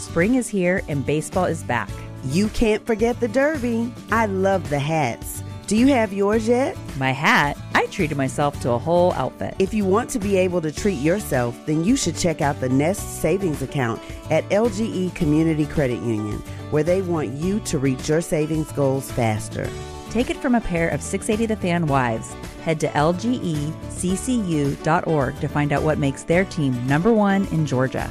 Spring is here and baseball is back. You can't forget the Derby. I love the hats. Do you have yours yet? My hat? I treated myself to a whole outfit. If you want to be able to treat yourself, then you should check out the Nest Savings Account at LGE Community Credit Union, where they want you to reach your savings goals faster. Take it from a pair of 680 The Fan wives. Head to lgeccu.org to find out what makes their team #1 in Georgia.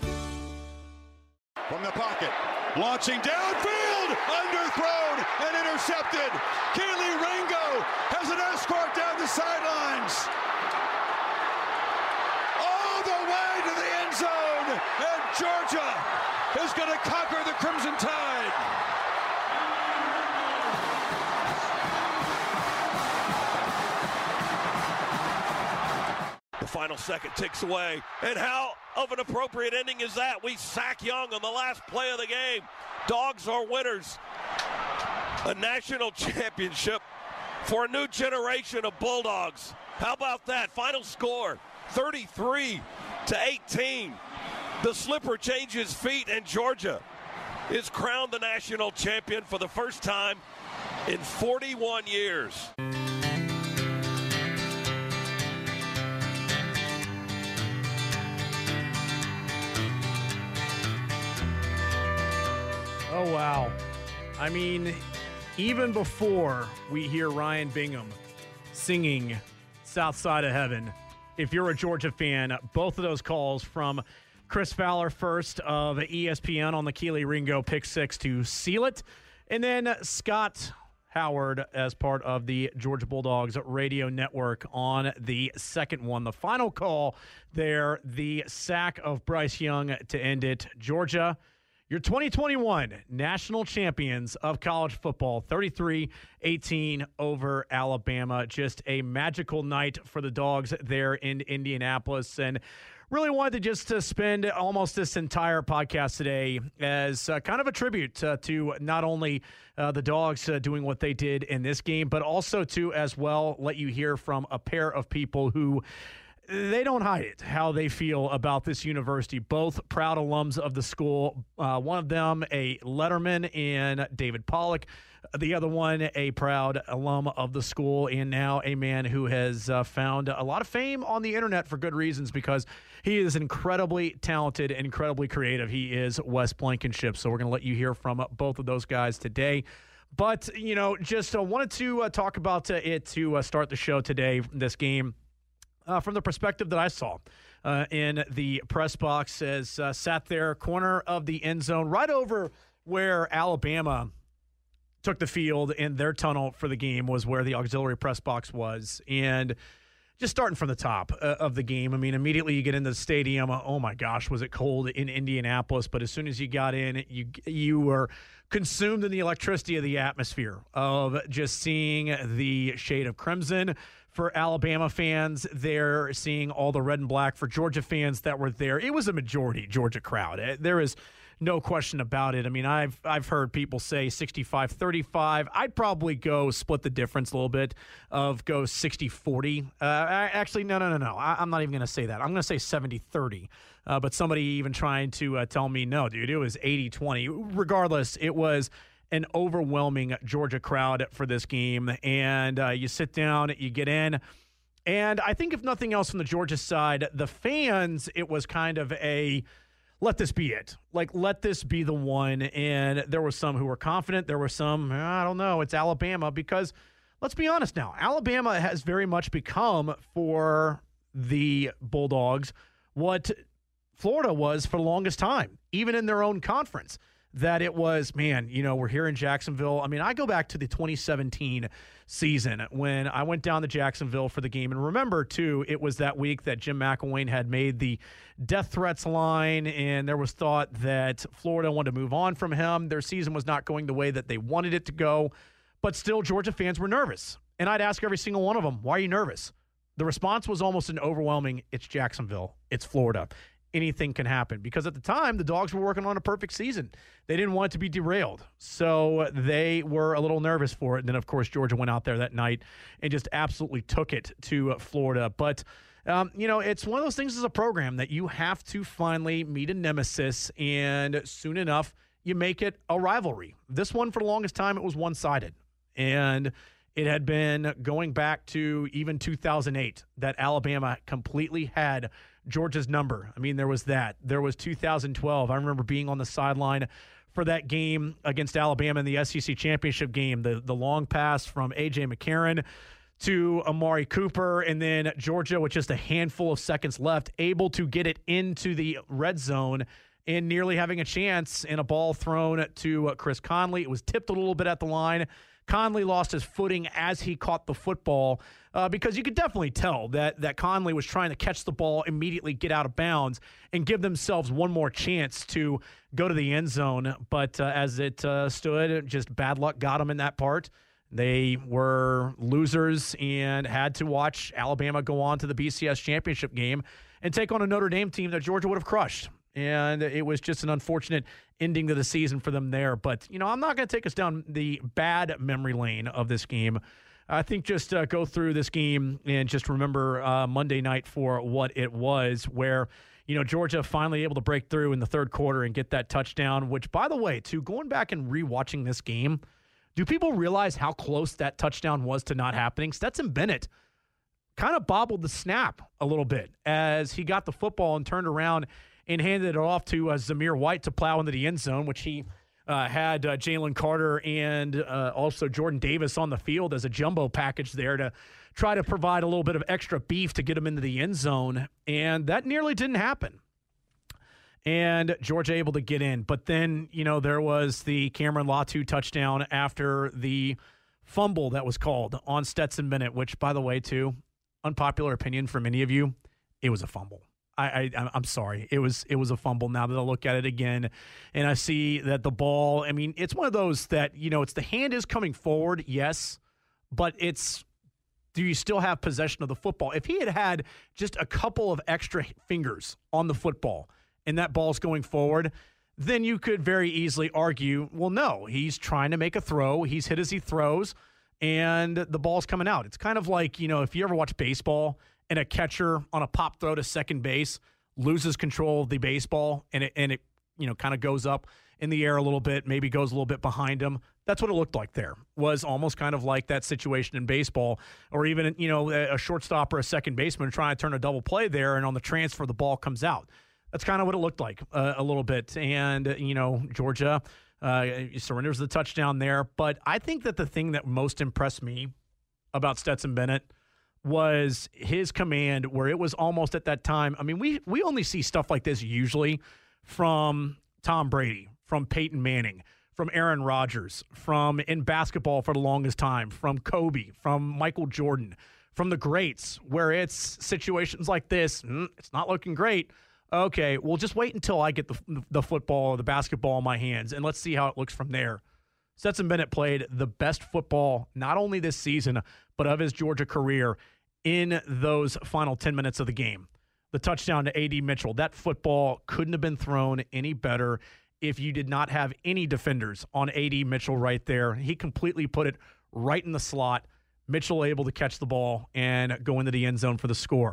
From the pocket, launching downfield, underthrown and intercepted. Keely Ringo has an escort down the sidelines. All the way to the end zone, and Georgia is going to conquer the Crimson Tide. The final second ticks away, and how of an appropriate ending is that? We sack Young on the last play of the game. Dogs are winners. A national championship for a new generation of Bulldogs. How about that? Final score, 33-18. The slipper changes feet, and Georgia is crowned the national champion for the first time in 41 years. Oh, wow. I mean, even before we hear Ryan Bingham singing South Side of Heaven, if you're a Georgia fan, both of those calls from Chris Fowler first of ESPN on the Keely Ringo pick six to seal it, and then Scott Howard as part of the Georgia Bulldogs radio network on the second one. The final call there, the sack of Bryce Young to end it. Georgia, your 2021 national champions of college football, 33-18 over Alabama. Just a magical night for the Dogs there in Indianapolis. And really wanted to just spend almost this entire podcast today as kind of a tribute to not only the Dogs doing what they did in this game, but also to as well let you hear from a pair of people who they don't hide it, how they feel about this university. Both proud alums of the school. One of them, a letterman in David Pollock. The other one, a proud alum of the school, and now a man who has found a lot of fame on the internet for good reasons because he is incredibly talented and incredibly creative. He is Wes Blankenship. So we're going to let you hear from both of those guys today. But, you know, just wanted to talk about it to start the show today, this game. From the perspective that I saw in the press box as sat there, corner of the end zone, right over where Alabama took the field in their tunnel for the game was where the auxiliary press box was. And just starting from the top of the game, I mean, immediately you get into the stadium. Oh, my gosh, was it cold in Indianapolis. But as soon as you got in, you were consumed in the electricity of the atmosphere of just seeing the shade of crimson for Alabama fans there, seeing all the red and black for Georgia fans that were there. It was a majority Georgia crowd. There is no question about it. I mean, I've heard people say 65-35. I'd probably go split the difference a little bit of go 60-40. Actually, no. I'm not even going to say that. I'm going to say 70-30. But somebody even trying to tell me, no, dude, it was 80-20. Regardless, it was an overwhelming Georgia crowd for this game. And you sit down, you get in. And I think if nothing else from the Georgia side, the fans, it was kind of a let this be it. Like, let this be the one. And there were some who were confident. There were some, I don't know, it's Alabama. Because let's be honest now, Alabama has very much become for the Bulldogs what Florida was for the longest time, even in their own conference. That it was, man, you know, we're here in Jacksonville. I mean, I go back to the 2017 season when I went down to Jacksonville for the game. And remember, too, it was that week that Jim McElwain had made the death threats line, and there was thought that Florida wanted to move on from him. Their season was not going the way that they wanted it to go. But still, Georgia fans were nervous. And I'd ask every single one of them, why are you nervous? The response was almost an overwhelming, it's Jacksonville, it's Florida. Anything can happen. Because at the time, the Dogs were working on a perfect season. They didn't want it to be derailed. So they were a little nervous for it. And then, of course, Georgia went out there that night and just absolutely took it to Florida. But It's one of those things as a program that you have to finally meet a nemesis, and soon enough, you make it a rivalry. This one, for the longest time, it was one-sided. And it had been going back to even 2008 that Alabama completely had Georgia's number. I mean, there was that. There was 2012. I remember being on the sideline for that game against Alabama in the SEC championship game, the long pass from A.J. McCarron to Amari Cooper, and then Georgia, with just a handful of seconds left, able to get it into the red zone and nearly having a chance, in a ball thrown to Chris Conley. It was tipped a little bit at the line. Conley lost his footing as he caught the football because you could definitely tell that Conley was trying to catch the ball, immediately get out of bounds, and give themselves one more chance to go to the end zone. But as it stood, just bad luck got them in that part. They were losers and had to watch Alabama go on to the BCS championship game and take on a Notre Dame team that Georgia would have crushed. And it was just an unfortunate ending to the season for them there. But, I'm not going to take us down the bad memory lane of this game. I think just go through this game and just remember Monday night for what it was, where, Georgia finally able to break through in the third quarter and get that touchdown, which, by the way, too, going back and rewatching this game, do people realize how close that touchdown was to not happening? Stetson Bennett kind of bobbled the snap a little bit as he got the football and turned around and handed it off to Zamir White to plow into the end zone, which he had Jalen Carter and also Jordan Davis on the field as a jumbo package there to try to provide a little bit of extra beef to get him into the end zone. And that nearly didn't happen. And Georgia able to get in. But then, there was the Cameron Latu touchdown after the fumble that was called on Stetson Bennett, which, by the way, too, unpopular opinion for many of you, it was a fumble. I'm sorry. It was a fumble. Now that I look at it again and I see that the ball, it's one of those that, it's the hand is coming forward, yes, but do you still have possession of the football? If he had had just a couple of extra fingers on the football and that ball's going forward, then you could very easily argue, well, no, he's trying to make a throw. He's hit as he throws, and the ball's coming out. It's kind of like, if you ever watch baseball and a catcher on a pop throw to second base loses control of the baseball and it kind of goes up in the air a little bit, maybe goes a little bit behind him. That's what it looked like there. Was almost kind of like that situation in baseball, or even, a shortstop or a second baseman trying to turn a double play there, and on the transfer, the ball comes out. That's kind of what it looked like a little bit. And, Georgia surrenders the touchdown there. But I think that the thing that most impressed me about Stetson Bennett was his command, where it was almost at that time. We only see stuff like this usually from Tom Brady, from Peyton Manning, from Aaron Rodgers, from in basketball for the longest time, from Kobe, from Michael Jordan, from the greats, where it's situations like this. It's not looking great. Okay, well, just wait until I get the football or the basketball in my hands, and let's see how it looks from there. Stetson Bennett played the best football, not only this season, but of his Georgia career in those final 10 minutes of the game. The touchdown to A.D. Mitchell, that football couldn't have been thrown any better if you did not have any defenders on A.D. Mitchell right there. He completely put it right in the slot. Mitchell able to catch the ball and go into the end zone for the score.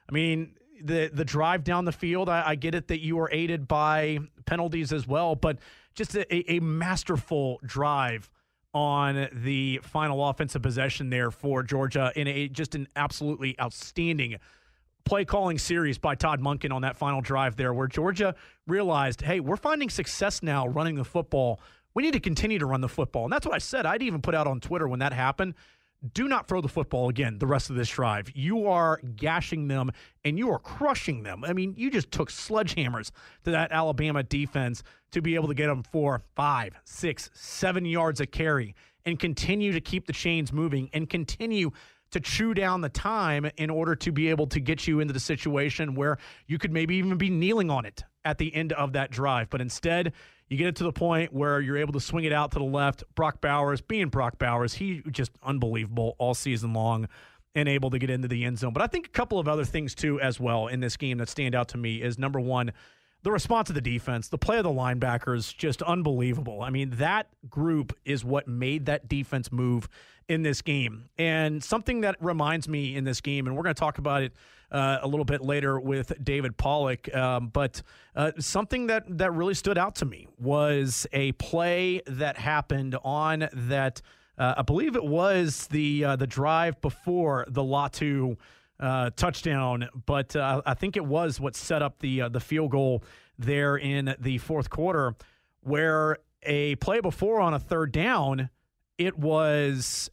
The drive down the field, I get it that you were aided by penalties as well, but just a masterful drive on the final offensive possession there for Georgia in just an absolutely outstanding play calling series by Todd Monken on that final drive there, where Georgia realized, hey, we're finding success now running the football. We need to continue to run the football. And that's what I said. I'd even put out on Twitter when that happened. Do not throw the football again the rest of this drive. You are gashing them, and you are crushing them. You just took sledgehammers to that Alabama defense to be able to get them for 5, 6, 7 yards a carry and continue to keep the chains moving and continue to chew down the time in order to be able to get you into the situation where you could maybe even be kneeling on it at the end of that drive. But instead, you get it to the point where you're able to swing it out to the left. Brock Bowers, being Brock Bowers, he just unbelievable all season long and able to get into the end zone. But I think a couple of other things, too, as well in this game that stand out to me is, number one, the response of the defense, the play of the linebackers, just unbelievable. I mean, that group is what made that defense move in this game. And something that reminds me in this game, and we're going to talk about it a little bit later with David Pollock, but something that really stood out to me was a play that happened on that, I believe it was the drive before the Latu touchdown, but I think it was what set up the field goal there in the fourth quarter, where a play before on a third down, it was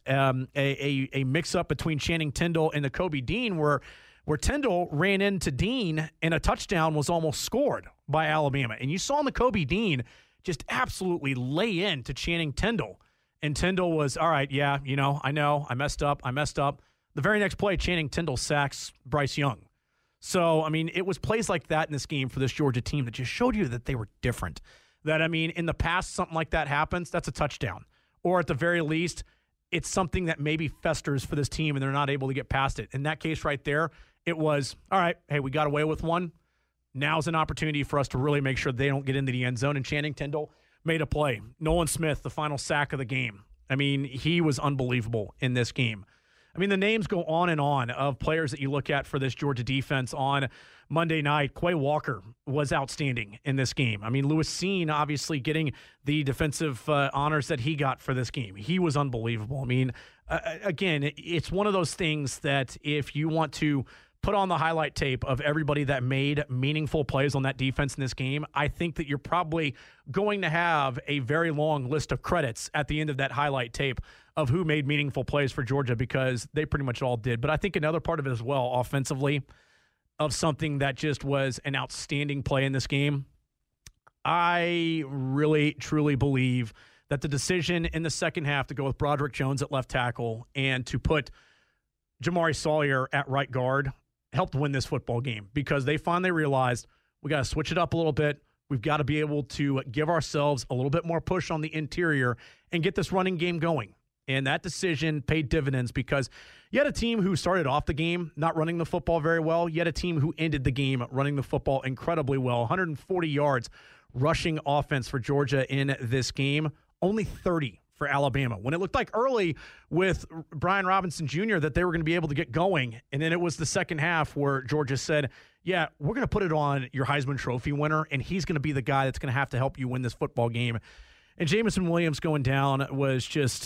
a mix-up between Channing Tindall and Nakobe Dean, where Tindall ran into Dean and a touchdown was almost scored by Alabama. And you saw Nakobe Dean just absolutely lay in to Channing Tindall. And Tindall was, all right, yeah, I messed up. The very next play, Channing Tindall sacks Bryce Young. So, I mean, it was plays like that in this game for this Georgia team that just showed you that they were different. That, I mean, in the past, something like that happens, that's a touchdown. Or at the very least, it's something that maybe festers for this team and they're not able to get past it. In that case right there, it was, all right, hey, we got away with one. Now's an opportunity for us to really make sure they don't get into the end zone. And Channing Tindall made a play. Nolan Smith, the final sack of the game. I mean, he was unbelievable in this game. I mean, the names go on and on of players that you look at for this Georgia defense on Monday night. Quay Walker was outstanding in this game. I mean, Lewis Cine obviously getting the defensive honors that he got for this game. He was unbelievable. I mean, again, it's one of those things that if you want to put on the highlight tape of everybody that made meaningful plays on that defense in this game, I think that you're probably going to have a very long list of credits at the end of that highlight tape of who made meaningful plays for Georgia, because they pretty much all did. But I think another part of it as well, offensively, of something that just was an outstanding play in this game, I really, truly believe that the decision in the second half to go with Broderick Jones at left tackle and to put Jamari Sawyer at right guard helped win this football game, because they finally realized we got to switch it up a little bit. We've got to be able to give ourselves a little bit more push on the interior and get this running game going. And that decision paid dividends, because you had a team who started off the game not running the football very well. You had a team who ended the game running the football incredibly well. 140 yards rushing offense for Georgia in this game, only 30 for Alabama. When it looked like early with Brian Robinson Jr. that they were going to be able to get going, and then it was the second half where Georgia said, yeah, we're going to put it on your Heisman Trophy winner, and he's going to be the guy that's going to have to help you win this football game. And Jameson Williams going down was just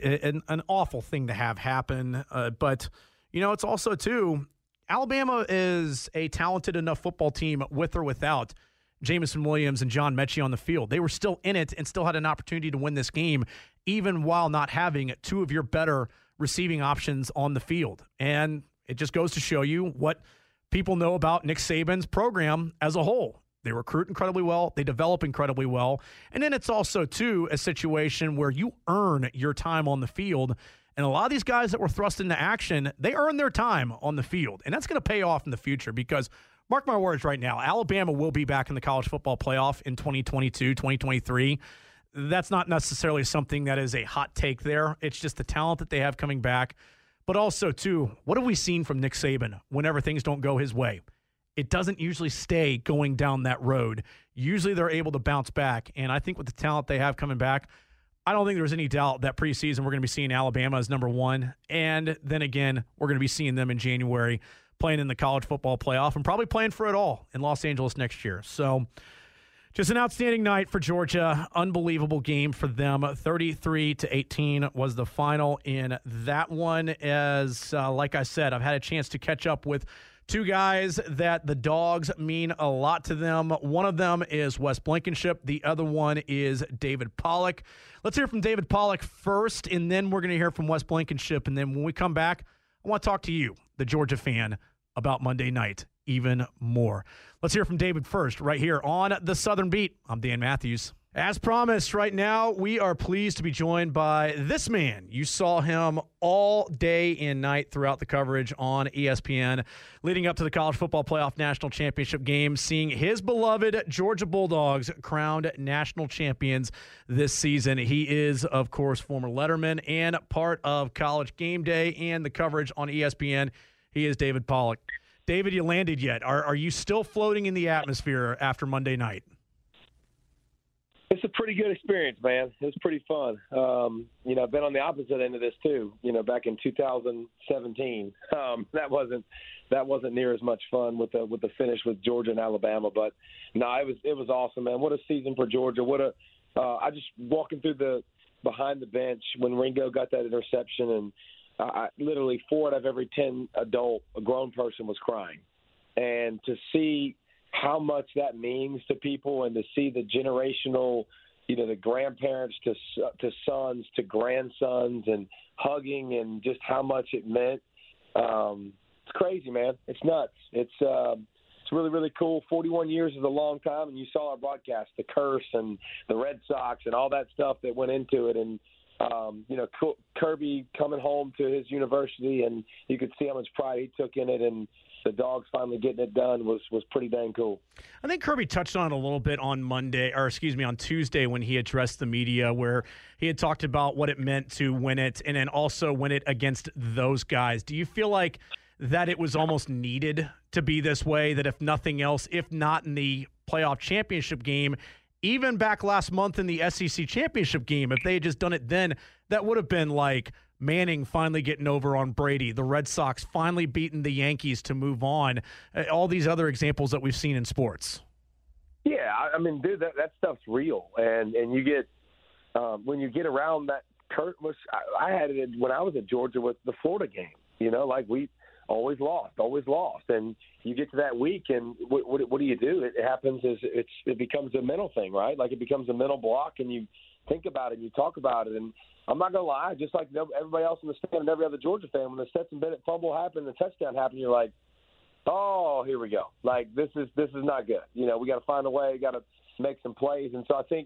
an awful thing to have happen. But, it's also, too, Alabama is a talented enough football team with or without Jameson Williams and John Mechie on the field. They were still in it and still had an opportunity to win this game, even while not having two of your better receiving options on the field. And it just goes to show you what people know about Nick Saban's program as a whole. They recruit incredibly well. They develop incredibly well. And then it's also, too, a situation where you earn your time on the field. And a lot of these guys that were thrust into action, they earn their time on the field. And that's going to pay off in the future, because mark my words right now, Alabama will be back in the college football playoff in 2022, 2023. That's not necessarily something that is a hot take there. It's just the talent that they have coming back. But also, too, what have we seen from Nick Saban whenever things don't go his way? It doesn't usually stay going down that road. Usually they're able to bounce back. And I think with the talent they have coming back, I don't think there's any doubt that preseason we're going to be seeing Alabama as number one. And then again, we're going to be seeing them in January playing in the college football playoff and probably playing for it all in Los Angeles next year. So just an outstanding night for Georgia. Unbelievable game for them. 33-18 was the final in that one. As like I said, I've had a chance to catch up with two guys that the Dogs mean a lot to them. One of them is Wes Blankenship. The other one is David Pollock. Let's hear from David Pollock first, and then we're going to hear from Wes Blankenship. And then when we come back, I want to talk to you, the Georgia fan, about Monday night even more. Let's hear from David first, right here on the Southern Beat. I'm Dan Matthews. As promised, right now, we are pleased to be joined by this man. You saw him all day and night throughout the coverage on ESPN, leading up to the College Football Playoff National Championship game, seeing his beloved Georgia Bulldogs crowned national champions this season. He is, of course, former Letterman and part of College Game Day and the coverage on ESPN. He is David Pollock. David, you landed yet? Are you still floating in the atmosphere after Monday night? It's a pretty good experience, man. It was pretty fun. I've been on the opposite end of this too. Back in 2017, that wasn't near as much fun with the finish with Georgia and Alabama. But no, it was awesome, man. What a season for Georgia. I just walking through behind the bench when Ringo got that interception, and I literally 4 out of every 10 a grown person was crying, and to see how much that means to people, and to see the generational, the grandparents to sons to grandsons, and hugging, and just how much it meant. It's crazy, man. It's nuts. It's really, really cool. 41 years is a long time, and you saw our broadcast, the curse and the Red Sox and all that stuff that went into it. And, Kirby coming home to his university, and you could see how much pride he took in it, and the Dogs finally getting it done was pretty dang cool. I think Kirby touched on it a little bit on on Tuesday when he addressed the media, where he had talked about what it meant to win it and then also win it against those guys. Do you feel like that it was almost needed to be this way, that if nothing else, if not in the playoff championship game, even back last month in the SEC championship game, if they had just done it then, that would have been like Manning finally getting over on Brady, the Red Sox finally beating the Yankees to move on, all these other examples that we've seen in sports. Yeah, I mean, dude, that stuff's real. And you get when you get around that Kurt was – I had it when I was at Georgia with the Florida game. We always lost. And you get to that week, and what do you do? It happens is it becomes a mental thing, right? Like, it becomes a mental block, and you think about it and you talk about it. And I'm not going to lie, just like everybody else in the stand and every other Georgia fan, when the Stetson Bennett fumble happened and the touchdown happened, you're like, oh, here we go. Like, this is not good. We got to find a way, got to make some plays. And so I think,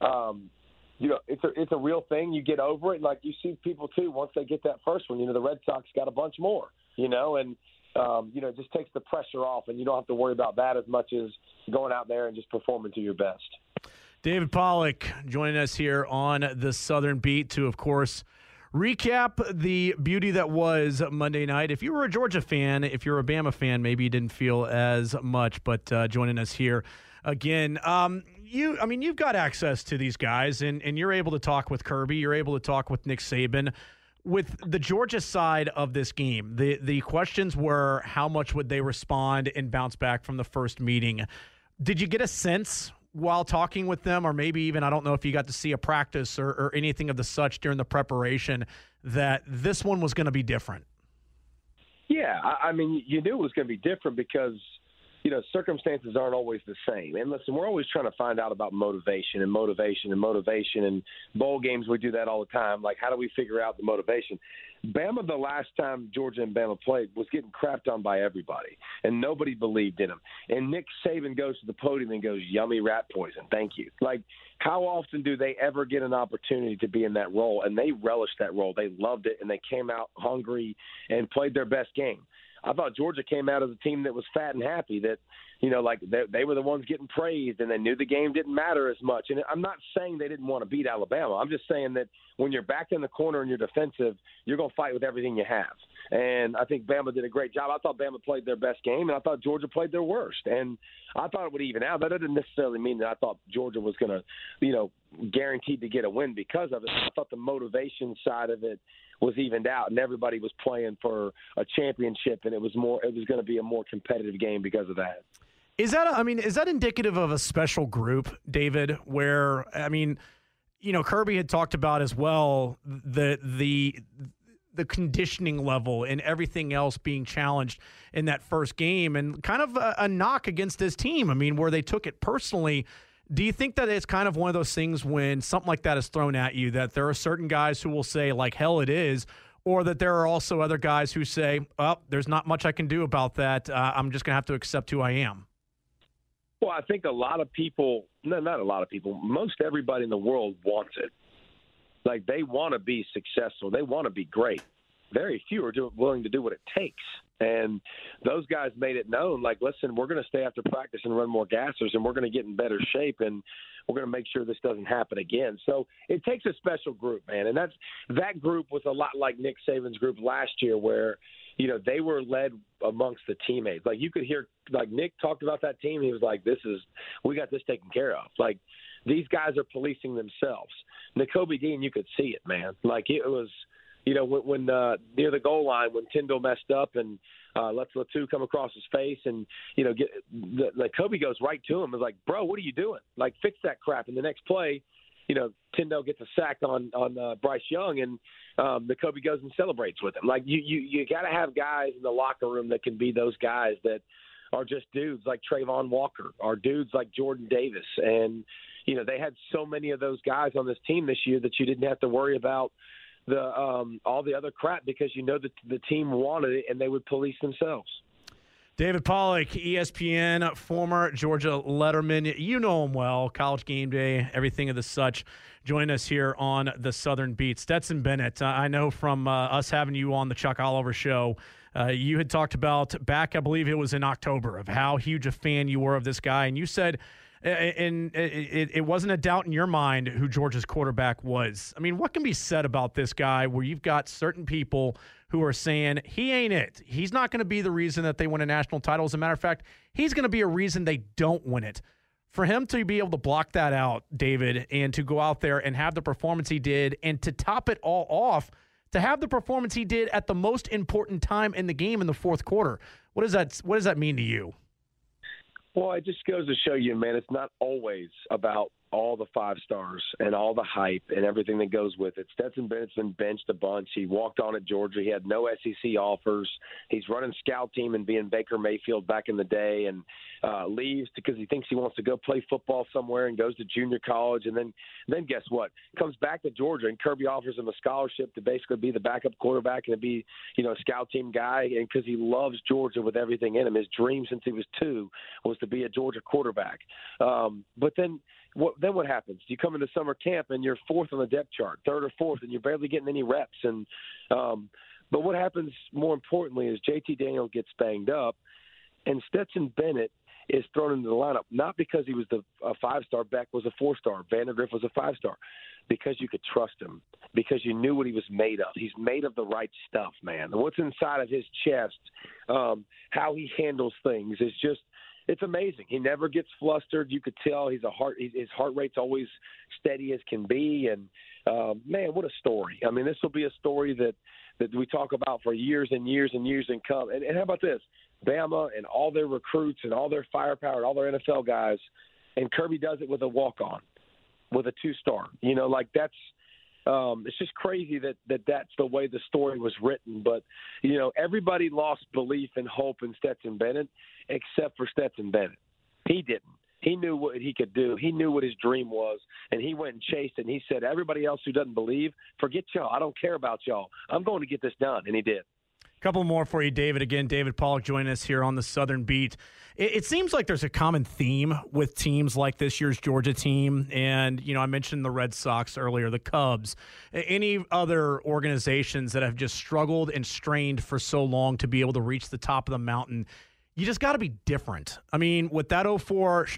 it's a real thing. You get over it. And like you see people too, once they get that first one, the Red Sox got a bunch more, and it just takes the pressure off, and you don't have to worry about that as much as going out there and just performing to your best. David Pollack joining us here on the Southern Beat to, of course, recap the beauty that was Monday night. If you were a Georgia fan, if you're a Bama fan, maybe you didn't feel as much, but joining us here again. You've got access to these guys, and you're able to talk with Kirby. You're able to talk with Nick Saban. With the Georgia side of this game, the questions were how much would they respond and bounce back from the first meeting. Did you get a sense while talking with them, or maybe even, I don't know if you got to see a practice or anything of the such during the preparation, that this one was going to be different? Yeah, I mean, you knew it was going to be different because, circumstances aren't always the same. And listen, we're always trying to find out about motivation. And bowl games, we do that all the time. Like, how do we figure out the motivation? Bama, the last time Georgia and Bama played, was getting crapped on by everybody, and nobody believed in him. And Nick Saban goes to the podium and goes, "Yummy rat poison, thank you." Like, how often do they ever get an opportunity to be in that role? And they relished that role. They loved it, and they came out hungry and played their best game. I thought Georgia came out as a team that was fat and happy, that, they were the ones getting praised, and they knew the game didn't matter as much. And I'm not saying they didn't want to beat Alabama. I'm just saying that when you're back in the corner and you're defensive, you're going to fight with everything you have. And I think Bama did a great job. I thought Bama played their best game, and I thought Georgia played their worst. And I thought it would even out. That doesn't necessarily mean that I thought Georgia was going to, guaranteed to get a win because of it. I thought the motivation side of it was evened out, and everybody was playing for a championship, and it was going to be a more competitive game because of that. Is that indicative of a special group, David, where, Kirby had talked about as well the conditioning level and everything else being challenged in that first game, and kind of a knock against this team, where they took it personally. Do you think that it's kind of one of those things when something like that is thrown at you, that there are certain guys who will say, like, hell it is, or that there are also other guys who say, oh, there's not much I can do about that. I'm just going to have to accept who I am? Well, I think not a lot of people, most everybody in the world wants it. Like, they want to be successful. They want to be great. Very few are willing to do what it takes. And those guys made it known, like, listen, we're going to stay after practice and run more gassers, and we're going to get in better shape, and we're going to make sure this doesn't happen again. So it takes a special group, man. And that group was a lot like Nick Saban's group last year, where they were led amongst the teammates. Like, you could hear, like, Nick talked about that team. He was like, we got this taken care of. Like, these guys are policing themselves. Nakobe Dean, you could see it, man. Like, it was, when near the goal line, when Tyndall messed up and lets Latu come across his face and, Nakobe goes right to him. Is like, bro, what are you doing? Like, fix that crap. And the next play, Tyndall gets a sack on Bryce Young, and Nakobe goes and celebrates with him. Like, you got to have guys in the locker room that can be those guys that are just dudes like Trayvon Walker, or dudes like Jordan Davis. And, they had so many of those guys on this team this year that you didn't have to worry about all the other crap, because that the team wanted it and they would police themselves. David Pollack, ESPN, former Georgia letterman. You know him well. College Game Day, everything of the such. Join us here on the Southern Beat. Stetson Bennett, I know from us having you on the Chuck Oliver Show, you had talked about back, I believe it was in October, of how huge a fan you were of this guy. And you said, and it wasn't a doubt in your mind who Georgia's quarterback was. I mean, what can be said about this guy where you've got certain people who are saying he ain't it? He's not going to be the reason that they win a national title. As a matter of fact, he's going to be a reason they don't win it. For him to be able to block that out, David, and to go out there and have the performance he did, and to top it all off, to have the performance he did at the most important time in the game in the fourth quarter, what does that mean to you? Well, it just goes to show you, man, it's not always about all the 5 stars and all the hype and everything that goes with it. Stetson Bennett's been benched a bunch. He walked on at Georgia. He had no SEC offers. He's running scout team and being Baker Mayfield back in the day, and leaves because he thinks he wants to go play football somewhere and goes to junior college. And then guess what? Comes back to Georgia, and Kirby offers him a scholarship to basically be the backup quarterback and to be, a scout team guy. And because he loves Georgia with everything in him, his dream since he was 2 was to be a Georgia quarterback. But then what happens? You come into summer camp and you're 4th on the depth chart, 3rd or 4th, and you're barely getting any reps. And but what happens more importantly is JT Daniels gets banged up, and Stetson Bennett is thrown into the lineup, not because he was a 5-star. Beck was a 4-star. Vandergriff was a 5-star. Because you could trust him, because you knew what he was made of. He's made of the right stuff, man. And what's inside of his chest, how he handles things is just – it's amazing. He never gets flustered. You could tell his heart rate's always steady as can be. And, man, what a story. I mean, this will be a story that we talk about for years and years and years and come. And how about this? Bama and all their recruits and all their firepower and all their NFL guys, and Kirby does it with a walk-on, with a 2-star. That's it's just crazy that's the way the story was written. But, everybody lost belief and hope in Stetson Bennett except for Stetson Bennett. He didn't. He knew what he could do. He knew what his dream was, and he went and chased it. And he said, everybody else who doesn't believe, forget y'all. I don't care about y'all. I'm going to get this done, and he did. A couple more for you, David. Again, David Pollack joining us here on the Southern Beat. It seems like there's a common theme with teams like this year's Georgia team. And, I mentioned the Red Sox earlier, the Cubs, any other organizations that have just struggled and strained for so long to be able to reach the top of the mountain. You just got to be different. I mean, with that 04,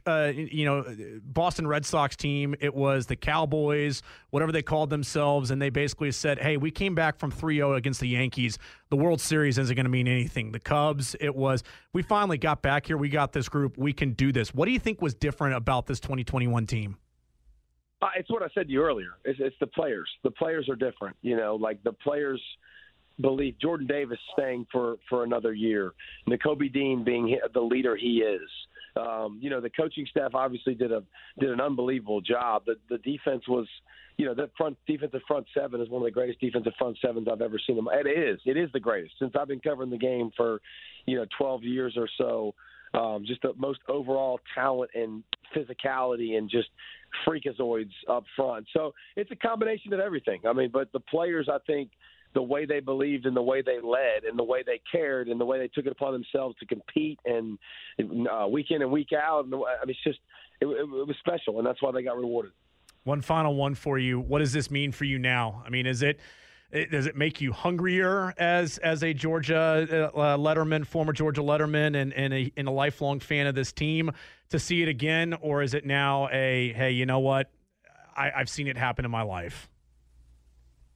Boston Red Sox team, it was the Cowboys, whatever they called themselves, and they basically said, hey, we came back from 3-0 against the Yankees. The World Series isn't going to mean anything. The Cubs, it was, we finally got back here. We got this group. We can do this. What do you think was different about this 2021 team? It's what I said to you earlier. It's the players. The players are different. The players – believe Jordan Davis staying for another year, Nakobe Dean being the leader he is. The coaching staff obviously did an unbelievable job. The defense was, that defensive front 7 is one of the greatest defensive front 7s I've ever seen them. It is the greatest since I've been covering the game for 12 years or so. Just the most overall talent and physicality and just freakazoids up front. So it's a combination of everything. I mean, but the players, I think, the way they believed and the way they led and the way they cared and the way they took it upon themselves to compete and week in and week out. It was special, and that's why they got rewarded. One final one for you. What does this mean for you now? I mean, does it make you hungrier as a Georgia letterman, former Georgia letterman, and a lifelong fan of this team to see it again? Or is it now hey, you know what? I've seen it happen in my life?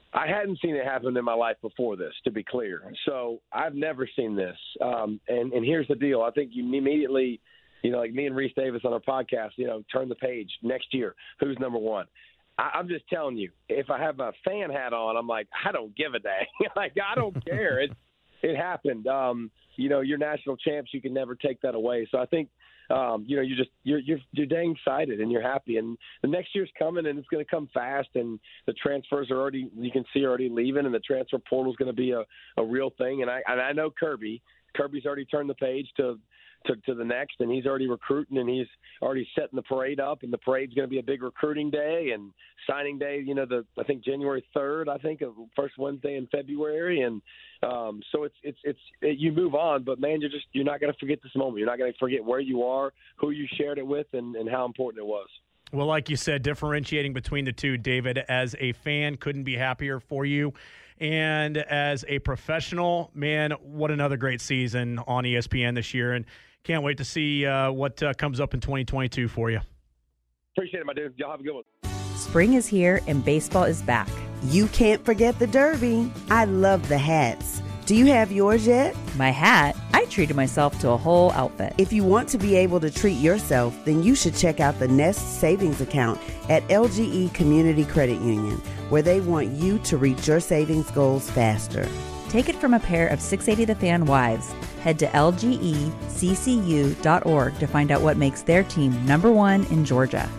I hadn't seen it happen in my life before this, to be clear. So I've never seen this. And here's the deal. I think you immediately, like me and Reese Davis on our podcast, turn the page next year. Who's number one? I'm just telling you, if I have my fan hat on, I'm like, I don't give a dang. I don't care. It happened. You're national champs. You can never take that away. So I think, you're dang excited and you're happy. And the next year's coming and it's going to come fast. And the transfers are already leaving, and the transfer portal is going to be a real thing. And I know Kirby's already turned the page to the next, and he's already recruiting, and he's already setting the parade up, and the parade's going to be a big recruiting day and signing day, I think January 3rd, first Wednesday in February. And so you move on, but man, you're not going to forget this moment. You're not going to forget where you are, who you shared it with, and how important it was. Well, like you said, differentiating between the two, David, as a fan, couldn't be happier for you. And as a professional, man, what another great season on ESPN this year. And can't wait to see what comes up in 2022 for you. Appreciate it, my dude. Y'all have a good one. Spring is here and baseball is back. You can't forget the Derby. I love the hats. Do you have yours yet? My hat? I treated myself to a whole outfit. If you want to be able to treat yourself, then you should check out the Nest Savings Account at LGE Community Credit Union, where they want you to reach your savings goals faster. Take it from a pair of 680 The Fan wives. Head to lgeccu.org to find out what makes their team #1 in Georgia.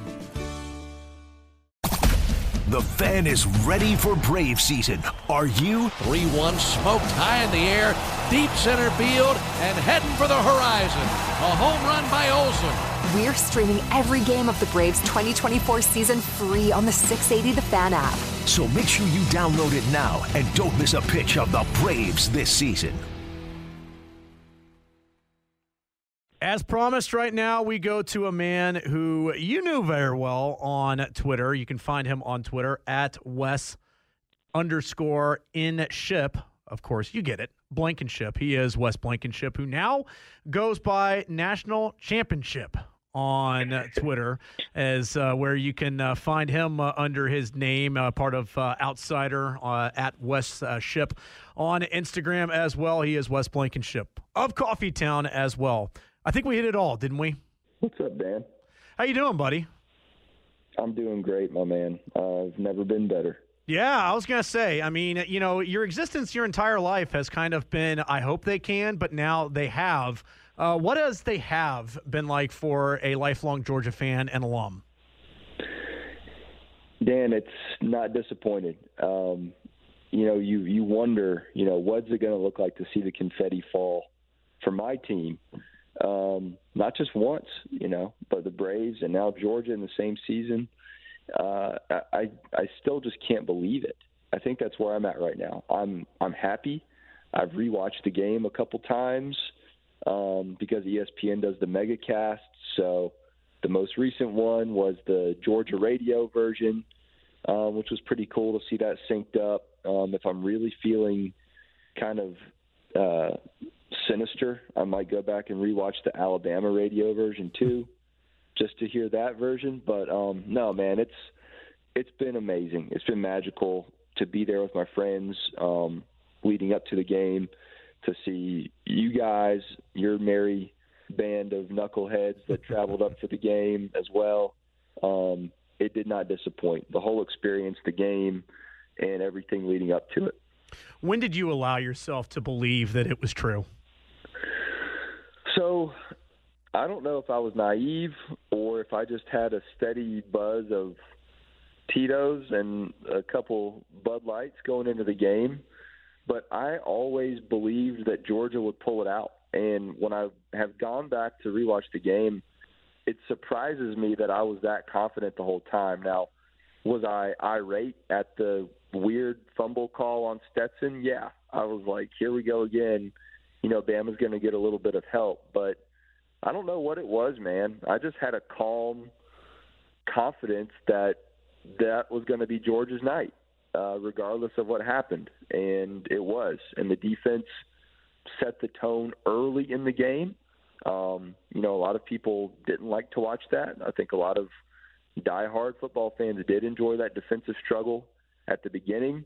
The Fan is ready for Brave season. Are you? 3-1 smoked high in the air, deep center field, and heading for the horizon. A home run by Olsen. We're streaming every game of the Braves 2024 season free on the 680 The Fan app. So make sure you download it now and don't miss a pitch of the Braves this season. As promised, right now we go to a man who you knew very well on Twitter. You can find him on Twitter at Wes_InShip. Of course, you get it. Blankenship. He is Wes Blankenship, who now goes by National Championship on Twitter, as where you can find him under his name, part of Outsider at Wes Ship on Instagram as well. He is Wes Blankenship of Coffeetown as well. I think we hit it all, didn't we? What's up, Dan? How you doing, buddy? I'm doing great, my man. I've never been better. Yeah, I was going to say, I mean, your existence your entire life has kind of been, I hope they can, but now they have. What has they have been like for a lifelong Georgia fan and alum? Dan, it's not disappointed. You wonder, what's it going to look like to see the confetti fall for my team? Not just once, but the Braves and now Georgia in the same season. I still just can't believe it. I think that's where I'm at right now. I'm happy. I've rewatched the game a couple times because ESPN does the mega cast. So the most recent one was the Georgia radio version, which was pretty cool to see that synced up. If I'm really feeling kind of sinister, I might go back and rewatch the Alabama radio version too, just to hear that version. But no, man, it's been amazing. It's been magical to be there with my friends leading up to the game, to see you guys, your merry band of knuckleheads that traveled up for the game as well. It did not disappoint. The whole experience, the game, and everything leading up to it. When did you allow yourself to believe that it was true? So I don't know if I was naive or if I just had a steady buzz of Tito's and a couple Bud Lights going into the game, but I always believed that Georgia would pull it out. And when I have gone back to rewatch the game, it surprises me that I was that confident the whole time. Now, was I irate at the weird fumble call on Stetson? Yeah. I was like, here we go again. Bama's going to get a little bit of help. But I don't know what it was, man. I just had a calm confidence that was going to be Georgia's night, regardless of what happened. And it was. And the defense set the tone early in the game. A lot of people didn't like to watch that. I think a lot of diehard football fans did enjoy that defensive struggle at the beginning.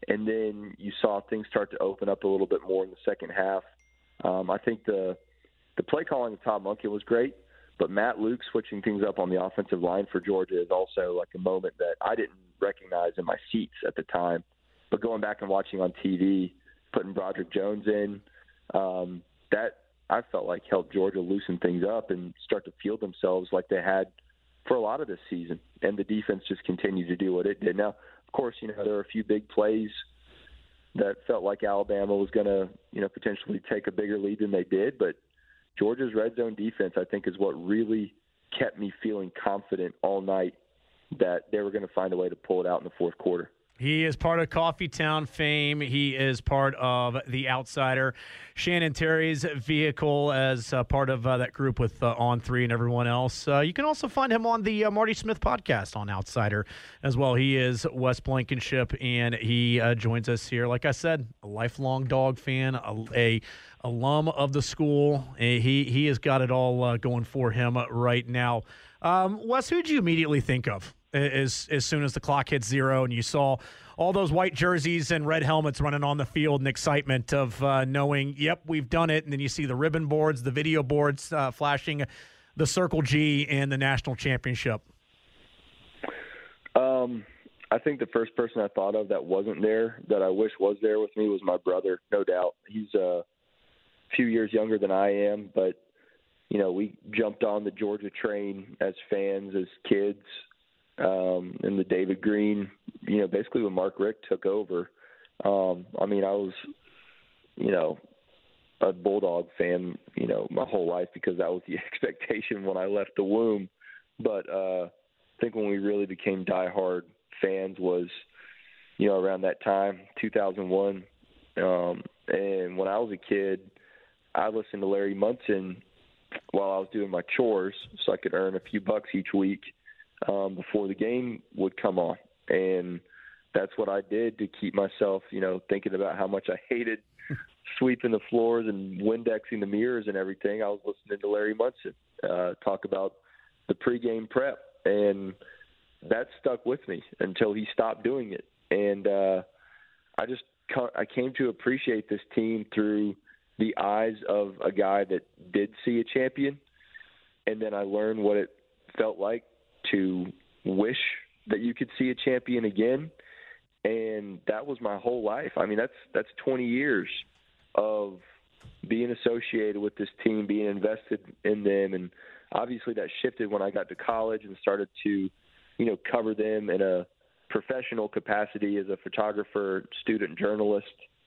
and then you saw things start to open up a little bit more in the second half. I think the play calling of Todd Monken was great, but Matt Luke switching things up on the offensive line for Georgia is also like a moment that I didn't recognize in my seats at the time. But going back and watching on TV, putting Broderick Jones in, that I felt like helped Georgia loosen things up and start to field themselves like they had for a lot of this season. And the defense just continued to do what it did. Now, of course, there were a few big plays that felt like Alabama was going to, potentially take a bigger lead than they did. But Georgia's red zone defense, I think, is what really kept me feeling confident all night that they were going to find a way to pull it out in the fourth quarter. He is part of Coffeetown fame. He is part of The Outsider. Shannon Terry's vehicle as part of that group with On3 and everyone else. You can also find him on the Marty Smith podcast on Outsider as well. He is West Blankenship, and he joins us here. Like I said, a lifelong Dog fan, a alum of the school. He has got it all going for him right now. Wes, who did you immediately think of as soon as the clock hit zero and you saw all those white jerseys and red helmets running on the field and excitement of knowing, yep, we've done it, and then you see the ribbon boards, the video boards flashing the Circle G and the national championship? I think the first person I thought of that wasn't there, that I wish was there with me, was my brother, no doubt. He's a few years younger than I am, but we jumped on the Georgia train as fans, as kids, in the David Green, basically when Mark Richt took over. I was, a Bulldog fan, my whole life because that was the expectation when I left the womb. But I think when we really became diehard fans was, around that time, 2001. And when I was a kid, I listened to Larry Munson while I was doing my chores so I could earn a few bucks each week before the game would come on. And that's what I did to keep myself, thinking about how much I hated sweeping the floors and Windexing the mirrors and everything. I was listening to Larry Munson talk about the pregame prep, and that stuck with me until he stopped doing it. And I came to appreciate this team through the eyes of a guy that did see a champion, and then I learned what it felt like to wish that you could see a champion again. And that was my whole life. I mean, that's 20 years of being associated with this team, being invested in them. And obviously that shifted when I got to college and started to, cover them in a professional capacity as a photographer, student journalist.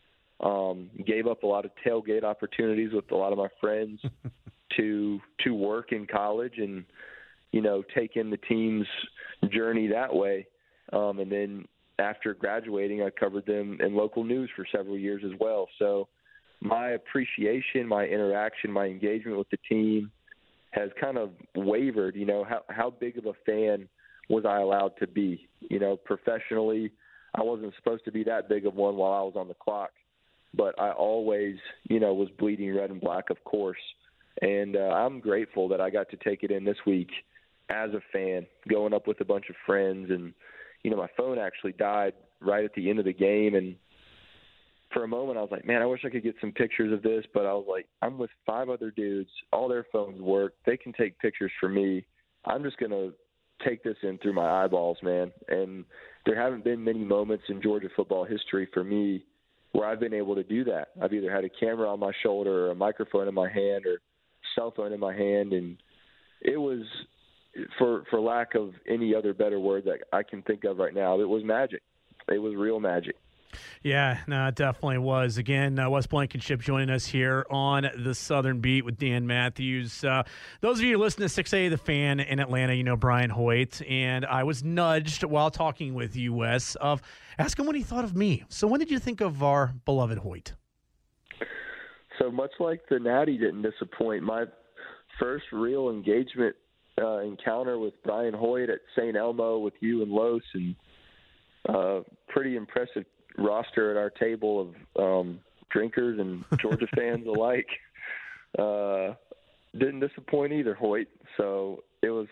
Gave up a lot of tailgate opportunities with a lot of my friends to work in college and, take in the team's journey that way. And then after graduating, I covered them in local news for several years as well. So my appreciation, my interaction, my engagement with the team has kind of wavered. How big of a fan was I allowed to be? Professionally, I wasn't supposed to be that big of one while I was on the clock, but I always, was bleeding red and black, of course. And I'm grateful that I got to take it in this week as a fan, going up with a bunch of friends. And, my phone actually died right at the end of the game. And for a moment I was like, man, I wish I could get some pictures of this. But I was like, I'm with 5 other dudes. All their phones work. They can take pictures for me. I'm just going to take this in through my eyeballs, man. And there haven't been many moments in Georgia football history for me where I've been able to do that. I've either had a camera on my shoulder or a microphone in my hand or cell phone in my hand. And it was, for lack of any other better word that I can think of right now, it was magic. It was real magic. Yeah, no, it definitely was. Again, Wes Blankenship joining us here on the Southern Beat with Dan Matthews. Those of you who listen to 680 The Fan in Atlanta, Brian Hoyt, and I was nudged while talking with you, Wes, of ask him what he thought of me. So when did you think of our beloved Hoyt? So much like the Natty didn't disappoint, my first real engagement encounter with Brian Hoyt at St. Elmo with you and Los, and pretty impressive roster at our table of drinkers and Georgia fans alike. Didn't disappoint either, Hoyt. So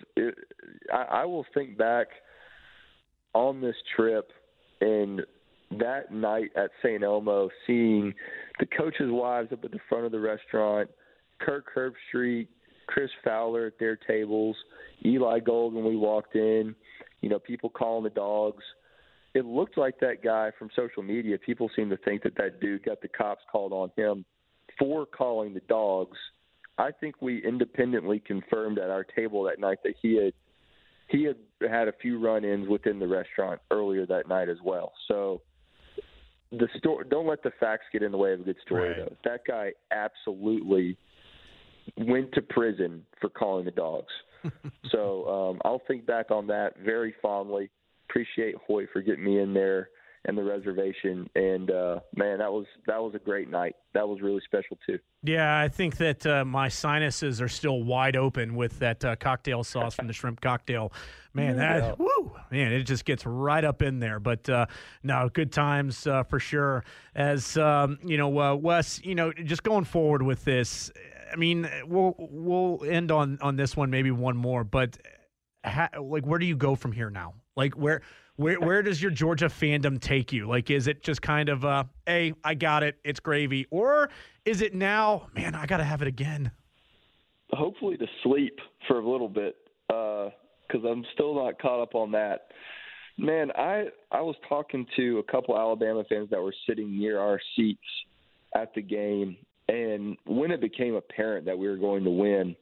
I will think back on this trip and that night at St. Elmo, seeing the coaches' wives up at the front of the restaurant, Kirk Herbstreit, Chris Fowler at their tables, Eli Gold when we walked in, people calling the dogs. It looked like that guy from social media. People seem to think that dude got the cops called on him for calling the dogs. I think we independently confirmed at our table that night that he had a few run-ins within the restaurant earlier that night as well. So the story, don't let the facts get in the way of a good story, right. Though. That guy absolutely went to prison for calling the dogs. So I'll think back on that very fondly. Appreciate Hoyt for getting me in there and the reservation. And, man, that was a great night. That was really special, too. Yeah, I think that my sinuses are still wide open with that cocktail sauce from the shrimp cocktail. Man, it just gets right up in there. But, no, good times for sure. As, Wes, just going forward with this, I mean, we'll end on this one, maybe one more. But, where do you go from here now? Like, where does your Georgia fandom take you? Like, is it just kind of, hey, I got it, it's gravy? Or is it now, man, I got to have it again? Hopefully to sleep for a little bit, because I'm still not caught up on that. Man, I was talking to a couple Alabama fans that were sitting near our seats at the game, and when it became apparent that we were going to win,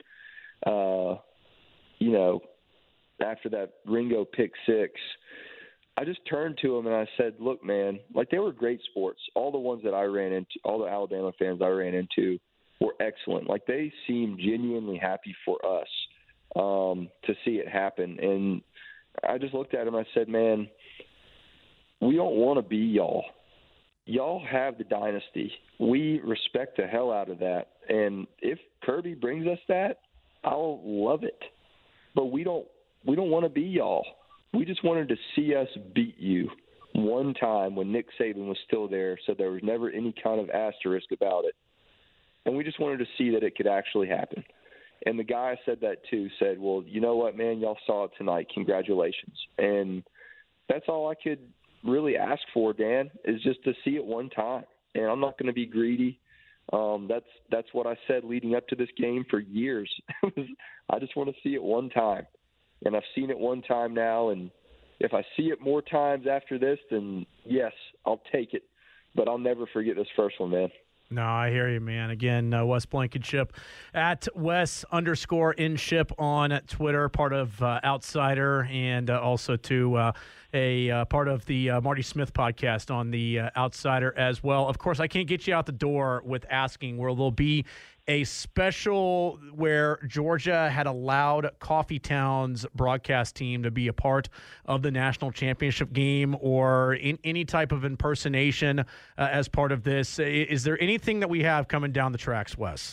after that Ringo pick six, I just turned to him and I said, look, man, they were great sports. All the ones that I ran into, all the Alabama fans I ran into were excellent. They seemed genuinely happy for us to see it happen. And I just looked at him. I said, man, we don't want to be y'all. Y'all have the dynasty. We respect the hell out of that. And if Kirby brings us that, I'll love it. But we don't want to be y'all. We just wanted to see us beat you one time when Nick Saban was still there, so there was never any kind of asterisk about it. And we just wanted to see that it could actually happen. And the guy said that too, said, well, you know what, man, y'all saw it tonight. Congratulations. And that's all I could really ask for, Dan, is just to see it one time. And I'm not going to be greedy. That's what I said leading up to this game for years. I just want to see it one time. And I've seen it one time now, and if I see it more times after this, then yes, I'll take it. But I'll never forget this first one, man. No, I hear you, man. Again, Wes Blankenship at Wes_InShip on Twitter, part of Outsider, and also a part of the Marty Smith podcast on the Outsider as well. Of course, I can't get you out the door with asking where there'll be a special where Georgia had allowed Coffee Town's broadcast team to be a part of the national championship game, or in any type of impersonation as part of this. Is there anything that we have coming down the tracks, Wes?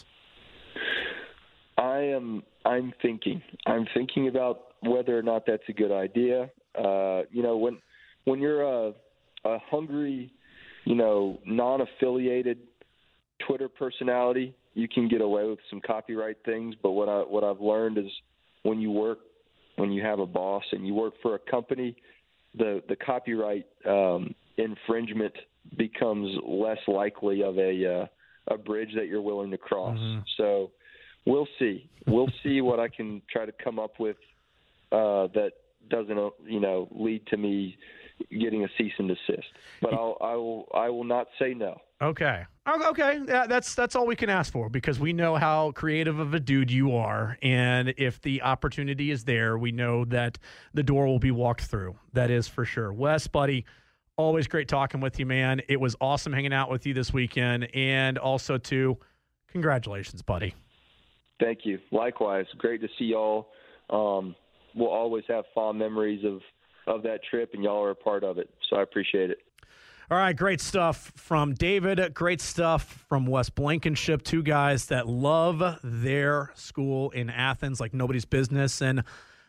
I'm thinking about whether or not that's a good idea. When you're a hungry, non-affiliated Twitter personality, you can get away with some copyright things. But what I've learned is when you have a boss and you work for a company, the copyright infringement becomes less likely of a bridge that you're willing to cross. Mm-hmm. So we'll see. We'll see what I can try to come up with that doesn't lead to me getting a cease and desist. But I will not say no. Okay. Yeah, that's all we can ask for, because we know how creative of a dude you are, and if the opportunity is there, we know that the door will be walked through. That is for sure. Wes, buddy, always great talking with you, man. It was awesome hanging out with you this weekend, and also too, congratulations, buddy. Thank you. Likewise, great to see y'all. We'll always have fond memories of that trip, and y'all are a part of it, so I appreciate it. All right, great stuff from David. Great stuff from Wes Blankenship, two guys that love their school in Athens like nobody's business. And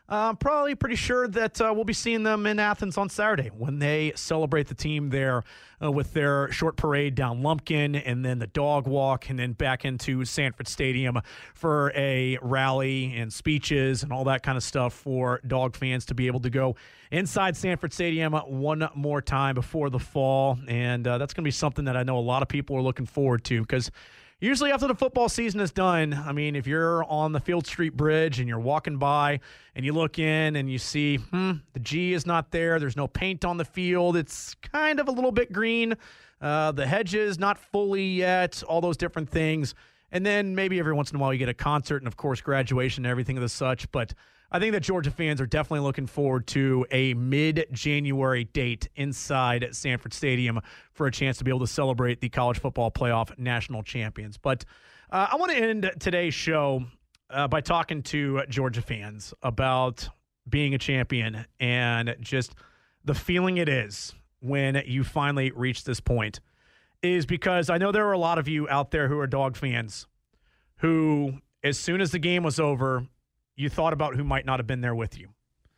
I'm probably pretty sure that we'll be seeing them in Athens on Saturday when they celebrate the team there with their short parade down Lumpkin and then the dog walk and then back into Sanford Stadium for a rally and speeches and all that kind of stuff for dog fans to be able to go inside Sanford Stadium one more time before the fall. And that's going to be something that I know a lot of people are looking forward to because usually after the football season is done, I mean, if you're on the Field Street Bridge and you're walking by and you look in and you see, the G is not there. There's no paint on the field. It's kind of a little bit green. The hedges not fully yet, all those different things. And then maybe every once in a while you get a concert and, of course, graduation and everything of the such. But I think that Georgia fans are definitely looking forward to a mid-January date inside Sanford Stadium for a chance to be able to celebrate the College Football Playoff national champions. But I want to end today's show by talking to Georgia fans about being a champion and just the feeling it is when you finally reach this point. Is because I know there are a lot of you out there who are dog fans who, as soon as the game was over, you thought about who might not have been there with you.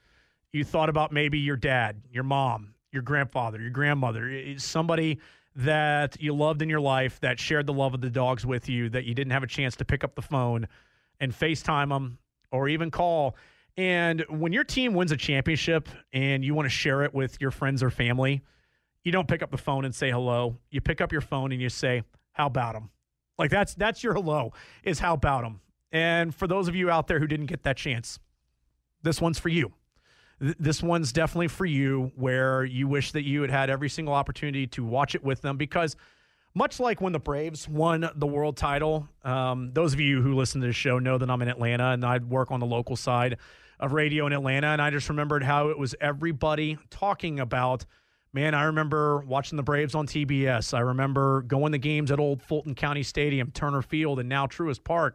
You thought about maybe your dad, your mom, your grandfather, your grandmother, somebody that you loved in your life that shared the love of the dogs with you that you didn't have a chance to pick up the phone and FaceTime them or even call. And when your team wins a championship and you want to share it with your friends or family, you don't pick up the phone and say hello. You pick up your phone and you say, how about them? Like that's your hello, is how about them? And for those of you out there who didn't get that chance, this one's for you. This one's definitely for you, where you wish that you had had every single opportunity to watch it with them, because much like when the Braves won the world title, those of you who listen to this show know that I'm in Atlanta and I work on the local side of radio in Atlanta, and I just remembered how it was everybody talking about, man, I remember watching the Braves on TBS. I remember going to games at old Fulton County Stadium, Turner Field, and now Truist Park,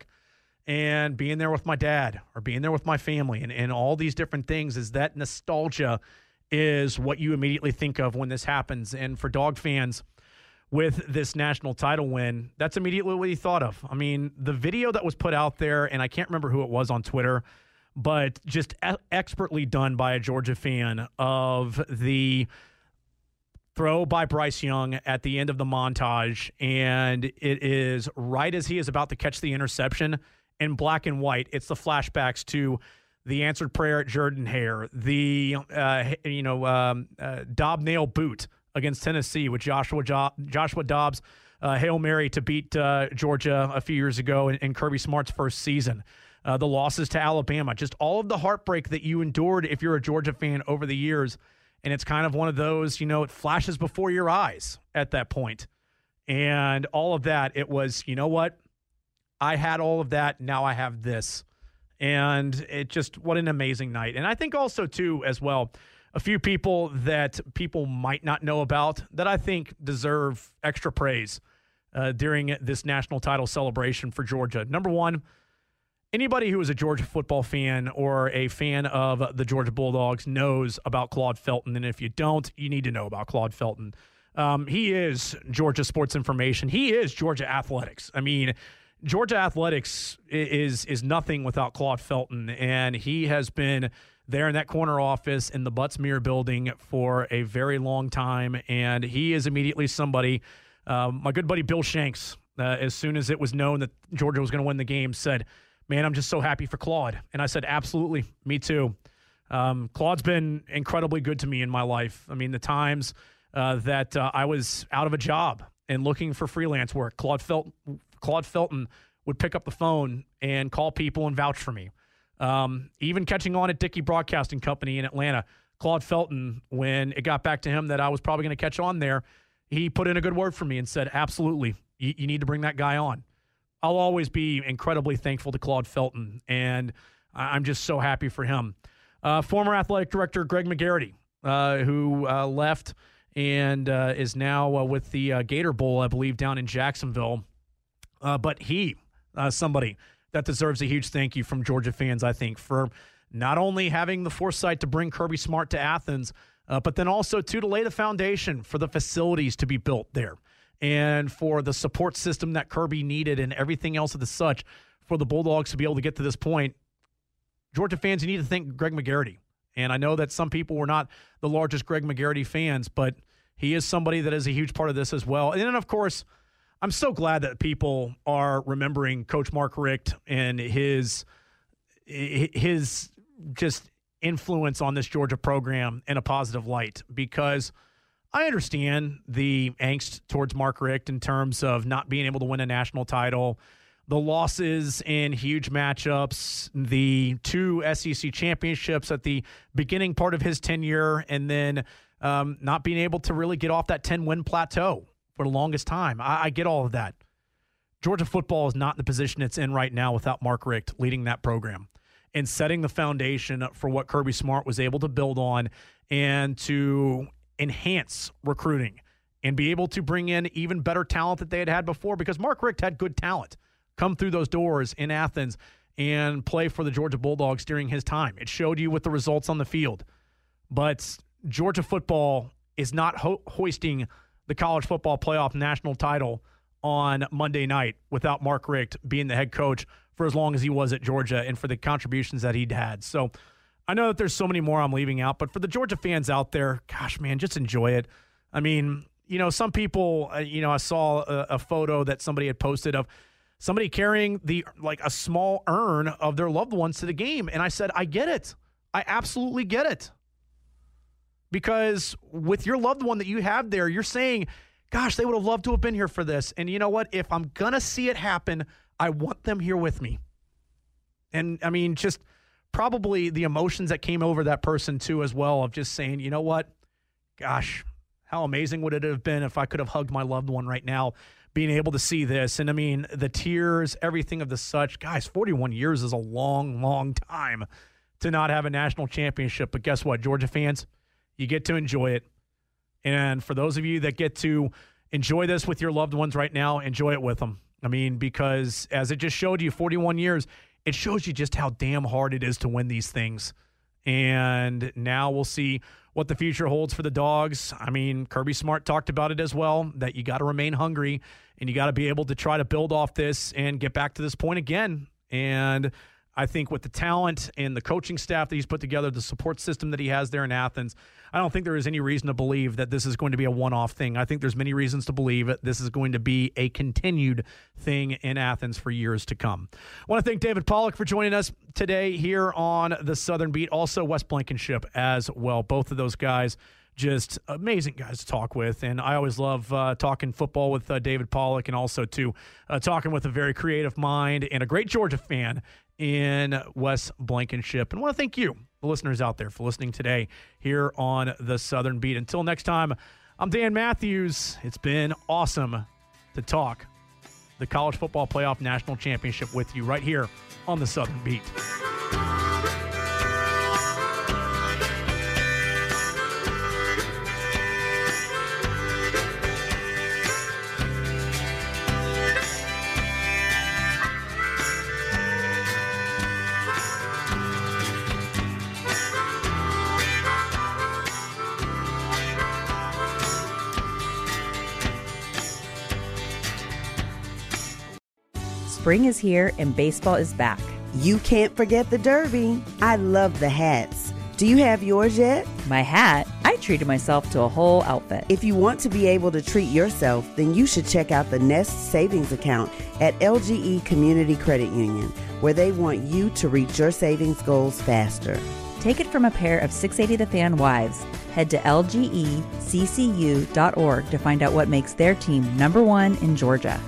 and being there with my dad or being there with my family and all these different things. Is that nostalgia is what you immediately think of when this happens. And for dog fans, with this national title win, that's immediately what you thought of. I mean, the video that was put out there, and I can't remember who it was on Twitter, but just expertly done by a Georgia fan, of the throw by Bryce Young at the end of the montage, and it is right as he is about to catch the interception. In black and white, it's the flashbacks to the answered prayer at Jordan-Hare, the Dobb nail boot against Tennessee with Joshua Dobbs' Hail Mary to beat Georgia a few years ago in Kirby Smart's first season, the losses to Alabama, just all of the heartbreak that you endured if you're a Georgia fan over the years. And it's kind of one of those, it flashes before your eyes at that point. And all of that, it was, you know what? I had all of that. Now I have this. And it just, what an amazing night. And I think also, too, as well, a few people that people might not know about that I think deserve extra praise during this national title celebration for Georgia. Number one, anybody who is a Georgia football fan or a fan of the Georgia Bulldogs knows about Claude Felton. And if you don't, you need to know about Claude Felton. He is Georgia sports information. He is Georgia athletics. I mean, Georgia athletics is nothing without Claude Felton, and he has been there in that corner office in the Butts-Mehre building for a very long time, and he is immediately somebody. My good buddy Bill Shanks, as soon as it was known that Georgia was going to win the game, said, man, I'm just so happy for Claude. And I said, absolutely, me too. Claude's been incredibly good to me in my life. I mean, the times that I was out of a job and looking for freelance work, Claude Felton would pick up the phone and call people and vouch for me. Even catching on at Dickey Broadcasting Company in Atlanta, Claude Felton, when it got back to him that I was probably going to catch on there, he put in a good word for me and said, absolutely, you need to bring that guy on. I'll always be incredibly thankful to Claude Felton, and I'm just so happy for him. Former athletic director Greg McGarity, who left and is now with the Gator Bowl, I believe, down in Jacksonville. But he, somebody that deserves a huge thank you from Georgia fans, I think, for not only having the foresight to bring Kirby Smart to Athens, but then also to lay the foundation for the facilities to be built there and for the support system that Kirby needed and everything else of the such for the Bulldogs to be able to get to this point. Georgia fans, you need to thank Greg McGarity. And I know that some people were not the largest Greg McGarity fans, but he is somebody that is a huge part of this as well. And then, of course, I'm so glad that people are remembering Coach Mark Richt and his just influence on this Georgia program in a positive light, because I understand the angst towards Mark Richt in terms of not being able to win a national title, the losses in huge matchups, the 2 SEC championships at the beginning part of his tenure, and then not being able to really get off that 10-win plateau for the longest time. I get all of that. Georgia football is not in the position it's in right now without Mark Richt leading that program and setting the foundation for what Kirby Smart was able to build on and to enhance recruiting and be able to bring in even better talent that they had before, because Mark Richt had good talent come through those doors in Athens and play for the Georgia Bulldogs during his time. It showed you with the results on the field. But Georgia football is not hoisting the college football playoff national title on Monday night without Mark Richt being the head coach for as long as he was at Georgia and for the contributions that he'd had. So I know that there's so many more I'm leaving out, but for the Georgia fans out there, gosh, man, just enjoy it. I mean, you know, some people, I saw a photo that somebody had posted of somebody carrying a small urn of their loved ones to the game. And I said, I get it. I absolutely get it. Because with your loved one that you have there, you're saying, gosh, they would have loved to have been here for this. And you know what? If I'm going to see it happen, I want them here with me. And, I mean, just probably the emotions that came over that person, too, as well, of just saying, you know what? Gosh, how amazing would it have been if I could have hugged my loved one right now, being able to see this. And, I mean, the tears, everything of the such. Guys, 41 years is a long, long time to not have a national championship. But guess what, Georgia fans? You get to enjoy it. And for those of you that get to enjoy this with your loved ones right now, enjoy it with them. I mean, because as it just showed you, 41 years, it shows you just how damn hard it is to win these things. And now we'll see what the future holds for the Dogs. I mean, Kirby Smart talked about it as well, that you got to remain hungry and you got to be able to try to build off this and get back to this point again. And I think with the talent and the coaching staff that he's put together, the support system that he has there in Athens, I don't think there is any reason to believe that this is going to be a one-off thing. I think there's many reasons to believe that this is going to be a continued thing in Athens for years to come. I want to thank David Pollack for joining us today here on the Southern Beat. Also, Wes Blankenship as well. Both of those guys, just amazing guys to talk with. And I always love talking football with David Pollack, and also, too, talking with a very creative mind and a great Georgia fan in Wes Blankenship. And I want to thank you, the listeners out there, for listening today here on the Southern Beat. Until next time, I'm Dan Matthews. It's been awesome to talk the College Football Playoff National Championship with you right here on the Southern Beat. Spring is here and baseball is back. You can't forget the Derby. I love the hats. Do you have yours yet? My hat? I treated myself to a whole outfit. If you want to be able to treat yourself, then you should check out the Nest Savings Account at LGE Community Credit Union, where they want you to reach your savings goals faster. Take it from a pair of 680 The Fan wives. Head to lgeccu.org to find out what makes their team #1 in Georgia.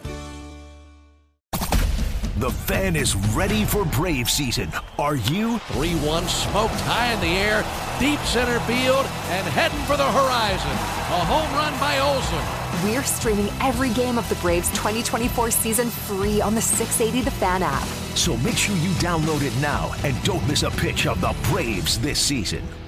The Fan is ready for Brave season. Are you? 3-1 smoked high in the air, deep center field, and heading for the horizon. A home run by Olsen. We're streaming every game of the Braves 2024 season free on the 680 The Fan app. So make sure you download it now and don't miss a pitch of the Braves this season.